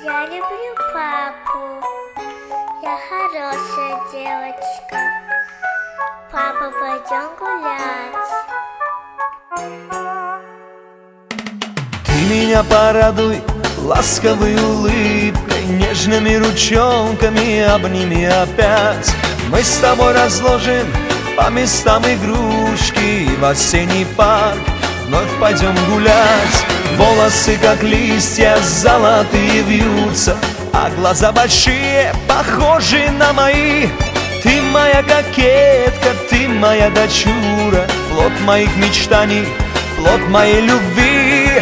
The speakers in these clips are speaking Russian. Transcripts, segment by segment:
Я люблю папу. Я хорошая девочка. Папа, пойдем гулять. Ты меня порадуй ласковой улыбкой, нежными ручонками обними опять. Мы с тобой разложим по местам игрушки, и в осенний парк вновь пойдем гулять. Волосы, как листья, золотые вьются, а глаза большие, похожи на мои. Ты моя кокетка, ты моя дочура, плод моих мечтаний, плод моей любви.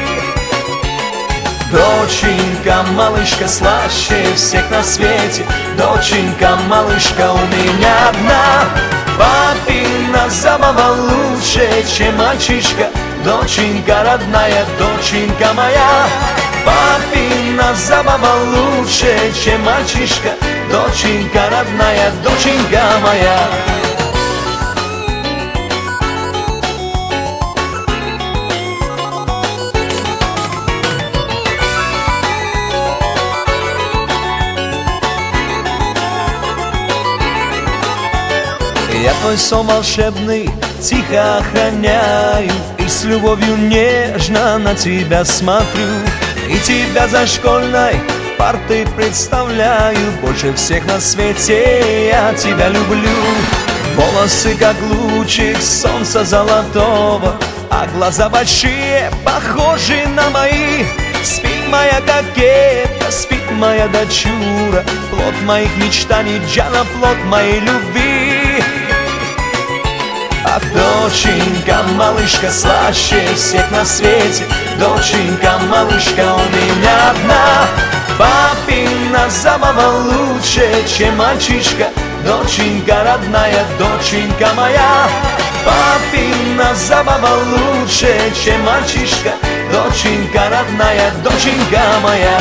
Доченька, малышка, слаще всех на свете. Доченька, малышка, у меня одна. Папина забава лучше, чем мальчишка. Доченька родная, доченька моя. Папина забава лучше, чем мальчишка. Доченька родная, доченька моя. Я твой сон волшебный тихо охраняю, и с любовью нежно на тебя смотрю. И тебя за школьной партой представляю, больше всех на свете я тебя люблю. Волосы, как лучик солнца золотого, а глаза большие, похожи на мои. Спит моя кокетка, спит моя дочура, плод моих мечтаний, Джана, плод моей любви. Ах, доченька, малышка, слаще всех на свете. Доченька, малышка, у меня одна. Папина забава лучше, чем мальчишка. Доченька родная, доченька моя. Папина забава лучше, чем мальчишка. Доченька родная, доченька моя.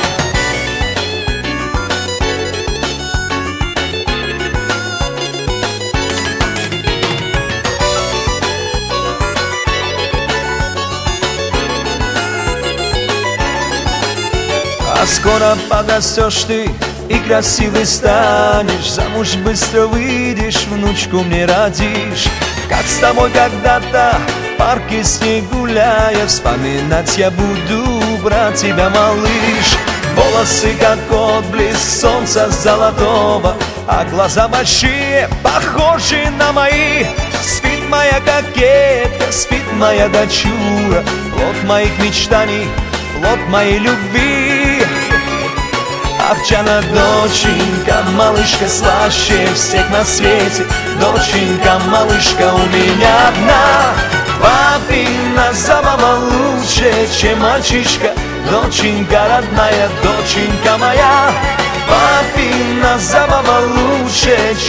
А скоро подрастешь ты и красивый станешь, замуж быстро выйдешь, внучку мне родишь. Как с тобой когда-то в парке с ней гуляя, вспоминать я буду про тебя, малыш. Волосы, как отблеск солнца золотого, а глаза большие, похожи на мои. Спит моя кокетка, спит моя дочура, плод моих мечтаний, плод моей любви. Ах, Джана, доченька, малышка, слаще всех на свете. Доченька, малышка, у меня одна. Папина забава лучше, чем мальчишка. Доченька родная, доченька моя. Папина забава лучше,